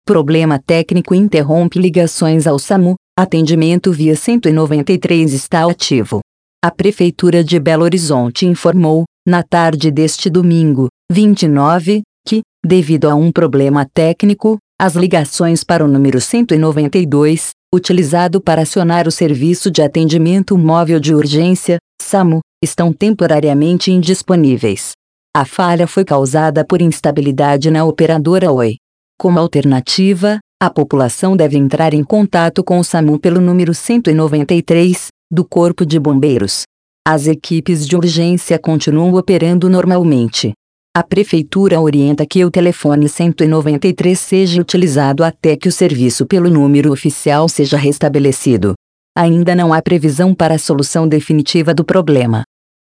Problema técnico interrompe ligações ao SAMU. Atendimento via 193 está ativo. A Prefeitura de Belo Horizonte informou, na tarde deste domingo, 29, que, devido a um problema técnico, as ligações para o número 192, utilizado para acionar o Serviço de Atendimento Móvel de Urgência, SAMU, estão temporariamente indisponíveis. A falha foi causada por instabilidade na operadora Oi. Como alternativa, a população deve entrar em contato com o SAMU pelo número 193, do Corpo de Bombeiros. As equipes de urgência continuam operando normalmente. A Prefeitura orienta que o telefone 193 seja utilizado até que o serviço pelo número oficial seja restabelecido. Ainda não há previsão para a solução definitiva do problema.